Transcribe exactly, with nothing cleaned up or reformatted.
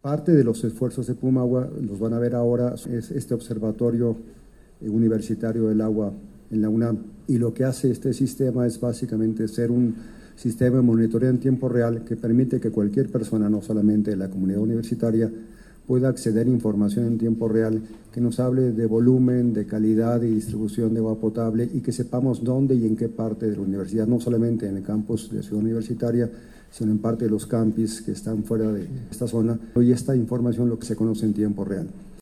Parte de los esfuerzos de Pumagua, los van a ver ahora, es este observatorio universitario del agua en la UNAM. Y lo que hace este sistema es básicamente ser un sistema de monitoreo en tiempo real que permite que cualquier persona, no solamente de la comunidad universitaria, pueda acceder a información en tiempo real que nos hable de volumen, de calidad y distribución de agua potable y que sepamos dónde y en qué parte de la universidad, no solamente en el campus de Ciudad Universitaria, sino en parte de los campus que están fuera de esta zona. Y esta información lo que se conoce en tiempo real.